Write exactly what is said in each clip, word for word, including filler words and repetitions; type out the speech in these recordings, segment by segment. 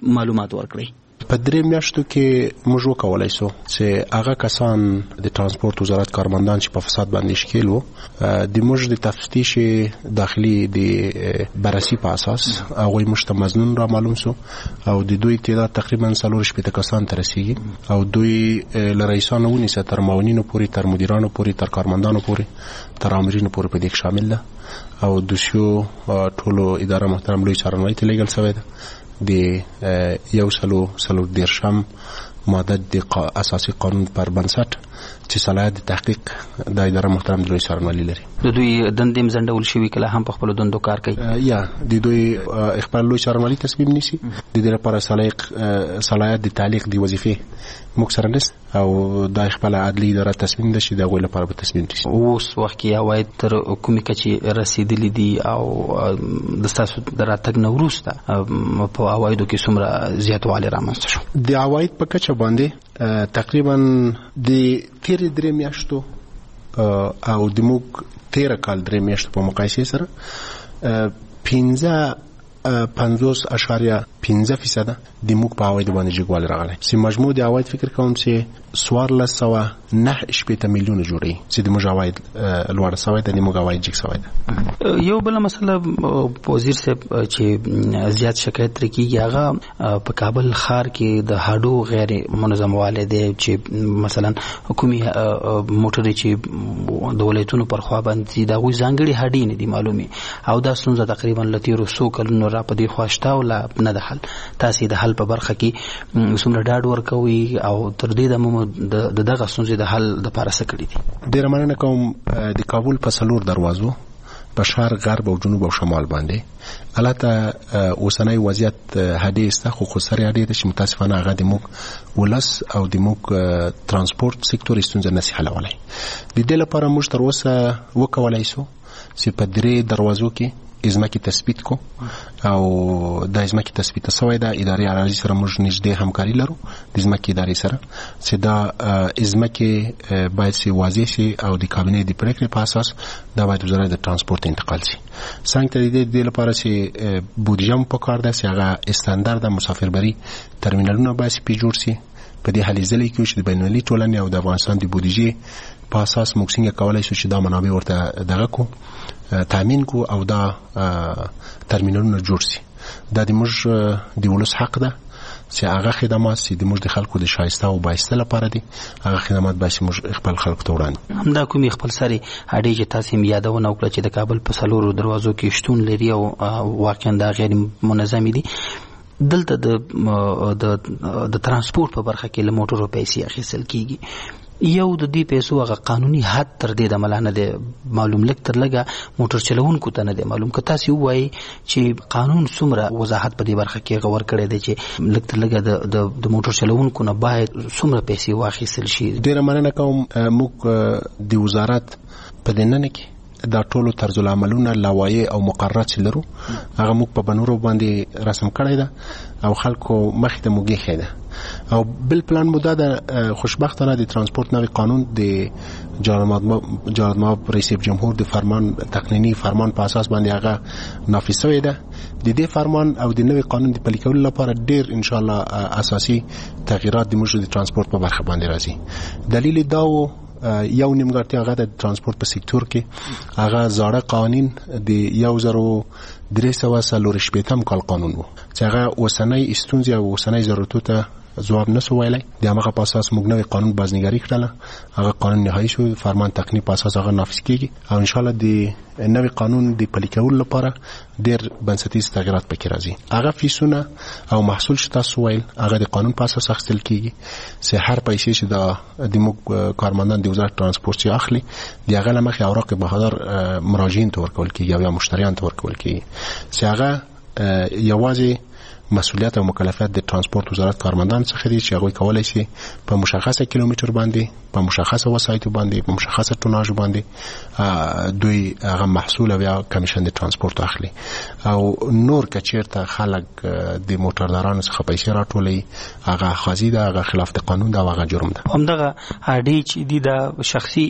معلومات ورکړي. په درې میاشتو کې موږ وکولای شو چې هغه کسان د ترانسپورت وزارت کارمندان چې په فساد باندې شکیل وو د موږ د تفتیش داخلي د بررسي په اساس هغه موږ ته مزنون را معلوم شو او د دوی تعداد تقریبا څلور شپږ کسان ته رسیږي او دوی له رئیسانو ونیسه تر معاونینو پورې تر مدیرانو پورې تر کارمندانو پورې تر امرینو پورې په دې کې شامل ده او دوسیو ټولو اداره محترم لوی څارنوالۍ ته لیږل شوی ده د یو سلو سلو دیرشم ماده د اساسي قانون پر بنسټ چې صلاحیت د تحقیق د اداره محترم لوی څارنوالۍ لري. د دوی دندې مزنډول شوي کله هم په خپل دندو کار کوي یا د دوی خپل لوی څارنوالۍ تصمیم نیسي د دې لپاره صلاحیت صلاحیت د تعلیق د وظیفې موږ سره نشته او د خپل عدلي اداره تصمیم ده چې د هغوی لپاره به تصمیم نیسي. اوس وخت کې عواید تر کومې کچې رسېدلي دي او د ستاسو د راتګ نه وروسته په عوایدو کې څومره زیاتوالی رامنځته شو؟ د عواید په کچه باندې تقریبا د تېرې درې میاشتو او د موږ تېره کال درې میاشتو په مقایسې سره پنځه پنځوس اشاریه پنځه فیصده د موږ په عوایدو باندې جګوالی راغلی چې مجموع د عواید فکر کوم چې څوارلس سوه نهه شپېته میلیونه جوړوي چې د موږ عواید لوړه سوی ده د موږ عواید جګ سوی ده. یو بله مسله وزیر صاحب چې زیات شکایت ترې کېږي هغه په کابل ښار کې د هډو غیر منظم والی دی چې مثلا کومې موټرې چې د ولایتونو پر خوا باندې دي د هغوی ځانګړي هډې نه دي معلومې او دا ستونزه تقریبا له تېرو څو کلونو را په دې خوا شته او لا نه ده حل. تاسې د حل په برخه کې څومره ډاډ ورکوي او تر دې دمه د دغه ستونزې د حل دپاره څه کړي دي؟ ډېره مننه کوم. د کابل په څلور دروازو په شرق غرب او جنوب او شمال باندې البته اوسنی وضعیت هډې سته خو خسرې هډې ده چې متاسفانه هغه د موږ ولس او د موږ ترانسپورت سکتور ستونزه نسي حلولی. د دې لپاره موږ تر اوسه وکولی شو چې په درې دروازو کې ازمکې تثبیت کو او د ازمکې تثبیت سوی ده ادارې عراضي سره موږ نږدې همکاري لرو د ازمکې ادارې سره چې دا ازمکې باید سي واضح شي او د کابینې د پریکړې په اساس دا باید وزارت د ترانسپورت انتقال شي. څنګه ته د دې لپاره چې بودیجه هم پکار ده چې هغه استاندارد مسافربري ترمینالونه باید پې جوړ شي په دې هلې ځلې کې چې د بینالمللي ټولنې او د افغانستان د بودیجې په اساس موږ څنګه کولی شو چې دا منابع ورته دغه کو تامین کو او دا ترمینالونه جوړ شي. دا د موږ د ولس حق ده چې هغه خدمات چې د موږ د خلکو د شایسته او بایسته لپاره دي هغه خدمات باید موږ خپل خلکو ته وړاندې. همدا کومې خپل سرې هډې چې تاسې هم یادونه وکړه چې د کابل په څلورو دروازو کې شتون لري او واقعا دا غیر منظمې دي، دلته د د ترانسپورت په برخه کې له موټرو پیسې اخیستل کیږي. یو د دې پیسو هغه قانوني حد تر دې د عمله نه دی معلوم، لږ تر لږه موټر چلوونکو ته نه دی معلوم. که تاسې ووایي چې قانون څومره وضاحت په دې برخه کې غور کړی دی چې لږ تر لږه د موټر چلوونکو نه باید څومره پیسې واخیستل شي؟ ډېره مننه کوم. موږ د وزارت په دننه کې دا ټولو طرز العملونه لوایح او مقررات چې لرو هغه موږ په بنورو باندې رسم کړی ده او خلکو مخې ته موږ ایښی ده. او بل پلان مو دا ده خوشبختانه د ترانسپورت نوی قانون د جلال‌آباد رئیس جمهور د فرمان تقنینی فرمان په اساس باندې هغه نافذ شوی ده. د دې فرمان او د نوی قانون د پلي کولو لپاره ډېر ان شاء الله اساسي تغییرات د موږ د ترانسپورت په برخه باندې راځي. دلیل دا و یو نیمګړتیا هغه د ترانسپورت په سکتور کې هغه زاړه قوانین د یو زرو درې سوه څلور شپېتم کال قانون و چې هغه اوسنۍ ستونزې او اوسنۍ ضرورتو ته ځواب نسو ویلی. د همغه په اساس موږ نوی قانون بازنګاري کړله، هغه قانون نهایي شو، فرمان تقنیني په اساس هغه نافذ کیږي او ان شاء الله د نوی قانون د پلي کولو لپاره ډېر بنسټیز تغییرات پکې راځي. هغه فیسونه او محصول چې تاسو ویل هغه د قانون په اساس اخیستل کیږي چې هر پیسې چې د موږ کارمندان د وزارت ترانسپورت چې اخلي د هغه له مخې اوراق بهادر مراجعین ته ورکول کیږي او یا مشتریان ته ورکول کیږي چې هغه یوازې مسئولیت او مکلفیت د ترانسپورت وزارت کارمندان څخه دي چې هغوی کولی شي په مشخصه کیلومتر باندې په مشخصه وسایطو باندې په مشخصه ټوناژ باندې دوی هغه محصول او یا کمیشن د ترانسپورت اخلي. او نور که چیرته خلک د موټردارانو څخه پیسې راټولوي هغه خاصي ده، هغه خلاف د قانون ده او هغه جرم ده. همدغه هډې چې دي د شخصي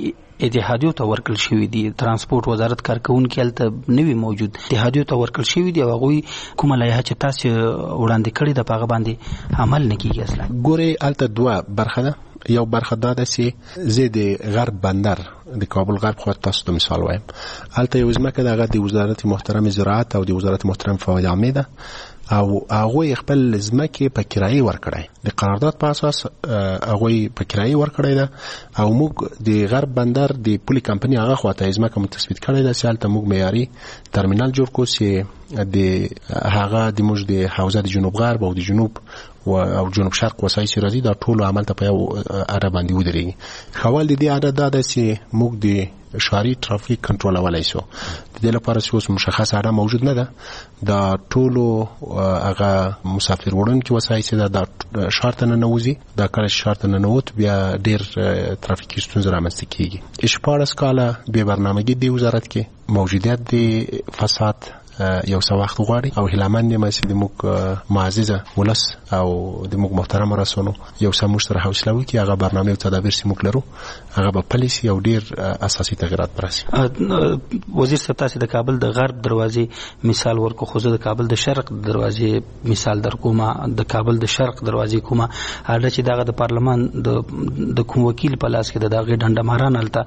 اتحادیو ته ورکړل شوی دي. ترانسپورت وزارت کارکونکي هلته نوی موجود اتحادیو ته ورکړل شوی دي او هغوی کومه لایحه چې تاسو وړاندې کړې ده په هغه باندې عمل نه کیږي. اصلا ګورې هلته دوه برخه ده. یو برخه دا ده چې زه د غرب بندر د کابل غرب خو تاسو ته مثال وایم، هلته یو ځمکه ده هغه د وزارت محترم زراعت او د وزارت محترم فواد عامه ده او هغوی خپل ځمکې په کرایې ورکړی د قرارداد په اساس هغوی په کرایې ورکړی ده او موږ د غرب بندر د پولي کمپنۍ هغه خواته ځمکه مو تثبیت کړی ده چې هلته موږ معیاري ترمینل جوړ کړو چې د هغه د موږ د حوزه د جنوب غرب او د جنوب و او جنوب شرق وسایل چې راځي دا ټول عمل ته په یو اړه باندې ودرېږي. خوال د دې اړه دا ده چې موږ د شاري ترافیک کنټرولولای شو. د دې لپاره چې اوس مشخص اړه موجود نه ده. دا ټولو هغه مسافر وړونکي وسایل چې دا ښار ته ننوځي دا کله چې ښار ته ننوت بیا ډېر ترافیکي ستونزې رامنځته کېږي. شپاړس کاله بې برنامګي د وزارت کې موجودیت د فساد یو څه وخت غواړي او هیلهمند یم چې د موږ معززه ولس او د موږ محترم رسونو یو څه موږ سره حوصله وکړي. هغه برنامه او تدابیر چې موږ لرو هغه به پلي شي او ډېر اساسي تغیرات به راسي. وزیر صاحب تاسو د کابل د غرب دروازې مثال ورکو، خو زه د کابل د شرق دروازې مثال در کومه. د کابل د شرق دروازې کومه اړه چې دغه د پارلمان د د کوم وکیل په لاس کې د دغه ډنډماران هلته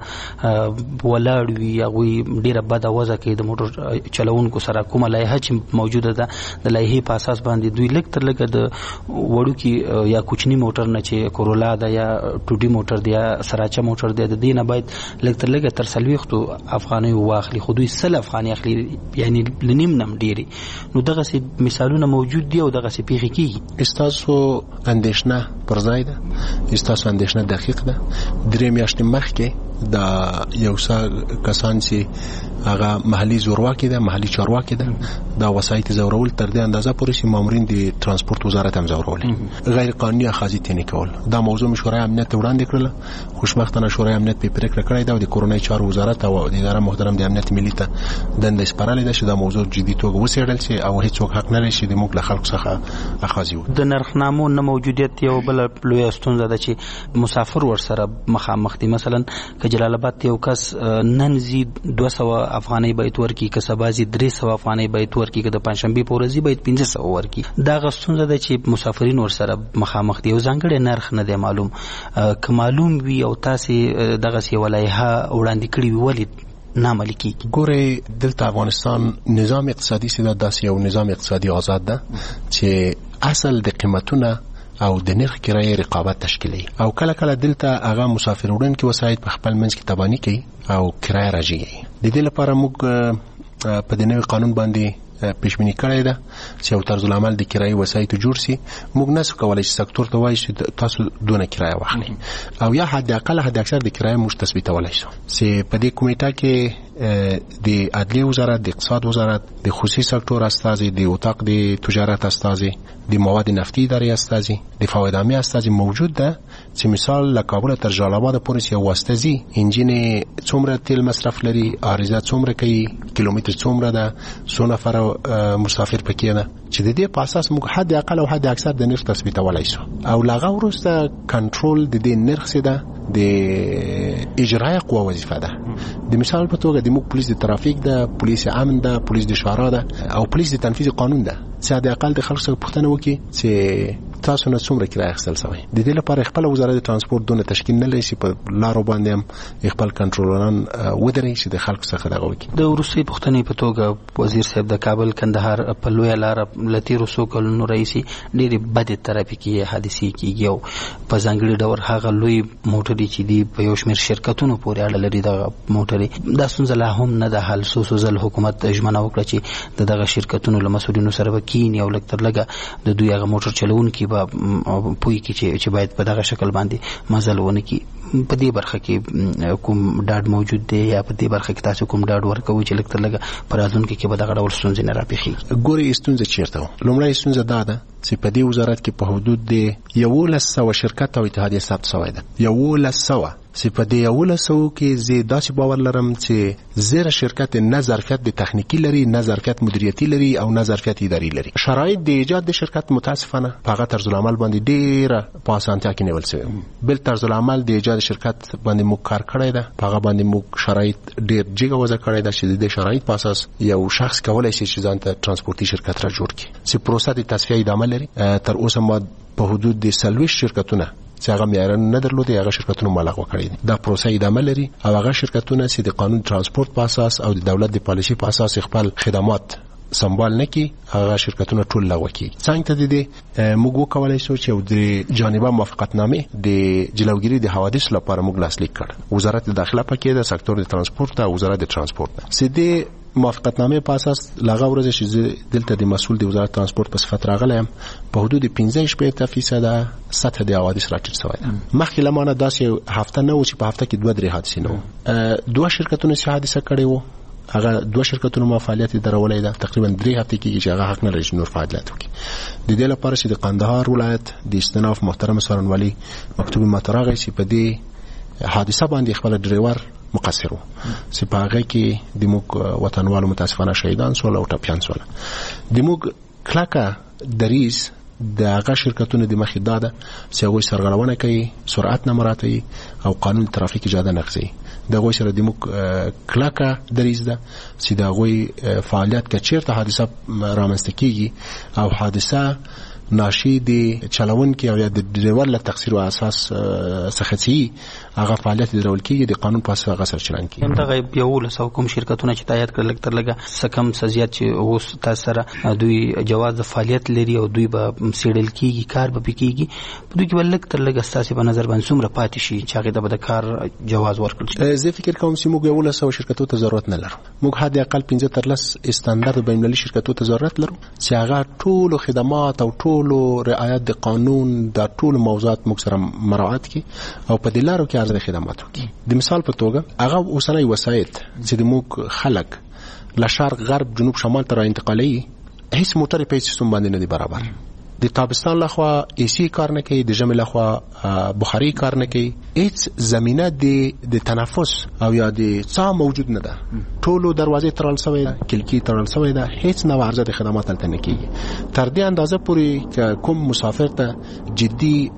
ولاړ وي، هغوی ډېره بده وضع کوي د موټر چلوونکو سره. کومه لایحه چې موجوده ده د لایحې په اساس باندې دوی لږ تر لږه د وړوکي یا کوچني موټر نه چې کورولا ده یا ټوډي موټر دی یا سراچه موټر دی د دې نه باید لږ تر لږه تر څلوېښتو افغانیو واخلي، خو دوی سل افغانۍ اخلي، یعنی له نیم نم ډېرې. نو دغسې مثالونه موجود دي او دغسې پیښې کېږي. ستاسو اندېښنه پر ځای ده، ستاسو اندېښنه دقیق ده. درې میاشتې مخکې دا یو څه کسان چې هغه محلي زورواکي ده، محلي چارواکي ده، دا وسایط زورول تر دې اندازه پورې چې مامورین د ترانسپورت وزارت هم زورول، غیر قانوني اخاذي تنې کول. دا موضوع شورای امنیت وړاندې کړله. خوشبختانه شورای امنیت په پریکړه کړې ده او د کورونای چارو وزارت او د اداره محترم د امنیت ملي ته دنده سپارلې ده چې دا موضوع جدي توګه وڅېړل شي او هیڅوک حق نه لري چې د موږ له خلکو څخه اخاذي وکړي. د نرخنامو نه موجودیت یو بل لویه ستونزه ده چې مسافر ورسره مخامخ دي. مثلا که جلال آباد یو کس نن زی دوه سوه افغانۍ باید ورکړي، که سبا زی درې سوه افغانۍ باید ورکړي، که د پنجشنبې په ورځ باید پنځه سوه ورکړي. دغه ستونزه ده چې مسافرین ورسره مخامخ دي. یو ځانګړی نرخ نه دی معلوم. که معلوم وي او تاسې دغسې یوه لایحه وړاندې کړې وي ولې نه عملي کېږي؟ ګورئ دلته افغانستان نظام اقتصادي چې ده داسې یو نظام اقتصادي آزاد ده چې اصل د قیمتونه او د نرخ کرایې رقابت تشکیلوي او کله کله دلته هغه مسافر وړونکي وسایط په خپل منځ کې تباني کوي او کرایه راجګوي. د دې لپاره موږ په دې نوي قانون باندې پیشبینی کړی ده چې یو طرز العمل د کرایې وسایطو جوړ سي. موږ نسو کولی چې سکتور ته وایي چې تاسو دونه کرایه واخلئ او یا حد اقل حد اکثر د کرایې موږ تثبیتولی شو. چې په دې کمیټه کې د عدلیې وزارت، د اقتصاد وزارت، د خصوصي سکتور استازي، د اتاق د تجارت استازي، د مواد نفتي ادارې استازي، د فواید عامه استازي موجود ده چې مثال له کابل تر جلال آباد پورې یو واسطه زی انجین څومره تیل مصرف لري، عارضه څومره کوي، کیلومتر څومره ده، څو نفر مسافر پکې ده، چې د دې په اساس موږ حد اقل او حد اکثر د نرخ تثبیتولی شو او لاغه وروسته کنټرول د دې نرخ څه ده د اجرای قوه وظیفه ده. د مثال په توګه د موږ پولیس د ترافیک ده، پولیس امن ده، پولیس د شورا ده او پولیس د تنفیذ قانون ده چې د اقل د خلکو څخه پوښتنه وکړي چې تاسو نه څومره کرایه اخیستل شوی. د دې لپاره خپل وزارت د ترانسپورت دونه تشکیل نه لري چې په لارو باندې هم خپل کنټرولران ودرې چې د خلکو څخه دغه وکړي. د وروستۍ پوښتنې په توګه وزیر صاحب د کابل کندهار په لویه لاره له تېرو څو کلونو راهیسې ډېرې بدې ترافیکي حادثې کېږي او په ځانګړي ډول هغه لوی موټرې چې دي په یو شمېر شرکتونو پورې اړه لري دغه موټرې. دا ستونزه لا هم نه ده حل. څو څو ځل حکومت ژمنه وکړه چې د دغه شرکتونو له مسؤلینو سره به کیني او لږ تر لږه د دوی هغه موټر چلوونکي به پوي کې چې چې باید په دغه شکل باندې مزل ونه کړي. په دې برخه کې کوم ډاډ موجود دی یا په دې برخه کې تاسو کوم ډاډ ورکوئ چې لږ تر لږه په راتلونکي کې به دغه ډول ستونزې نه راپېښېږي؟ ګورئ ستونزه چېرته وه. لومړی ستونزه دا ده چې په دې وزارت کې په حدود د یولس سوه شرکت او اتحادیه ثبت شوی ده. یولس سوه چې په دې یولس سوو کې زه داسې باور لرم چې زیره شرکت نه ظرفیت د تخنیکی لري، نه ظرفیت مدیریتي لري او نه ظرفیت اداري لري. شرایط د ایجاد د شرکت متاسفانه په هغه طرز العمل باندې ډېره په اسانتیا کې نیول شوی. بل طرز العمل د ایجاد شرکت باندې موږ کار کړی ده، په هغه باندې موږ شرایط ډېر جګه وضع کړی ده چې د شرایط په اساس یو شخص کولی شي چې ځان ته ترانسپورتي شرکت را جوړ کړي. چې پروسه د تصفیه ادامه لري. تر اوسه ما په حدود د څلوېښت شرکتونه چې هغه معیارونه نه درلودي، هغه شرکتونه ملغوه کړي دي. دا پروسه ادامه لري او هغه شرکتونه چې د قانون ترانسپورت په اساس او د دولت د پالیسي په اساس خپل خدمات سمبال نه کی، هغه شرکتونه ټول لغوه کی. څنګه ته دي موږ وکولای شو چې د جانبه موافقتنامه د جلوګیری د حوادث لپاره موږ لاسلیک کړ. وزارت داخله پکې د سکتور د ترانسپورت او وزارت د ترانسپورت سیده موافقتنامه په اساس لغه ورځ چې دلته د مسول د وزارت ترانسپورت په صفت راغلم په حدود پنځه شپږ فیصد سطح د حوادث راټیټ شوی ده. مخکې لمانه داسې هفته نه و چې په هفته کې دوه درې حادثې نه و. دوه شرکتونه چې حادثه کړې وو، هغه دوه شرکتونو ما فعالیت درولې ده. تقریبا درې هفته کېږي چې هغه حق نه لري چې نور فعالیت وکړي. د دې لپاره چې د قندهار ولایت د استناف محترم څارنوالي مکتوب ماتراغی چې په دې حادثه باندې خپل ډرایور مقصر وو چې په هغه کې د موږ وطنوالو متاسفانه شهیدان سول او ټپیان سول. د موږ کلکه دریز د هغه شرکتونو د مخې داده چې هغوی سرغړونه کوي، سرعت نه مراعتوي او قانون ترافیک اجازه نه اخلي. د هغوی سره د موږ کلکه دریز ده چې د هغوی فعالیت که چیرته حادثه رامنځته کیږي او حادثه ناشی د چلونکي او یا د ډرایور له تقصیر او اساس څخه چې هغه فعالیت درول کیږي د قانون په اساس هغه سره چلن کیږي. همدغه یولس او کوم شرکتونه چې تایید کړل لږ تر لږه سکم سزیات چې اوس تاسو سره دوی جواز د فعالیت لري او دوی به سیډل کیږي، کار به کیږي. په دوی کې ولک تر لږه اساسي په نظر باندې څومره پاتې شي چې هغه د کار جواز ورکړل شي. زه فکر کوم چې موږ یولس او شرکتونو ته ضرورت نه لرو. موږ حد اقل پنځه تر لس استاندارد بین‌المللي شرکتونو ته ضرورت لرو چې هغه ټول خدمات او ټول رعایت د قانون د ټول موضوعات موږ سره مراعات کی او په دلارو کې ارزښت خدمات وکړي. د مثال په توګه هغه اوسنۍ وسایط چې د موږ خلک له شرق غرب جنوب شمال ته را انتقالي، هیڅ موټر په سیستم باندې نه دی برابر. د تابستان لخوا ایسی کار نه کوي، د ژمي لخوا بخاري کار نه کوي، هیڅ زمینه د د تنفس او یا د څا موجود نه ده. ټولو دروازې تړل شوی ده، کلکی تړل شوی ده، هیڅ نوع عرضه د خدمات هلته نه کیږي. تر دې اندازه پورې چې کوم مسافر ته جدي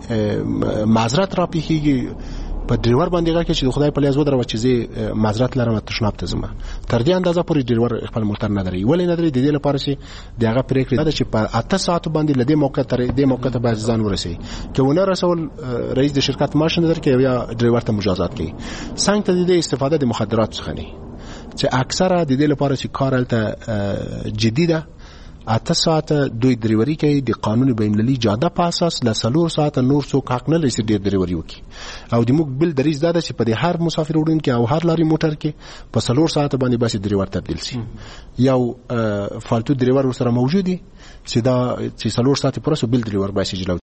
معذرت را پیښیږي په ډرایور باندې غږ چې خدای په لیاز ودرو چې زه معذرت لرم تشناب ته ځم. تر دې اندازه پورې ډرایور خپل موټر نه دري ولې نه دري. د دې لپاره چې د هغه پریکړه ده چې په اته ساعت باندې لدې موقع تر دې موقع ته باید ځان ورسي که ونه رسول رئیس د شرکت ماشین درکې یا ډرایور ته مجازات کوي. څنګه ته د استفاده د مخدرات څخه نه چې اکثره د دې لپاره چې کار الته جدي ده. اته ساعت دوی ډرایوري کوي د قانون بین‌المللي جاده په اساس ل څلور ساعت نور څوک حق نه لري چې ډیر ډرایوري وکړي. او د موږ بل دریز ده چې په دې هر مسافر وړونکي او هر لاري موټر کې په څلور ساعت باندې بس ډرایور تبدیل شي. یو فالتو ډرایور سره موجودي چې دا چې څلور ساعت پرسو بل ډرایور باسي جلو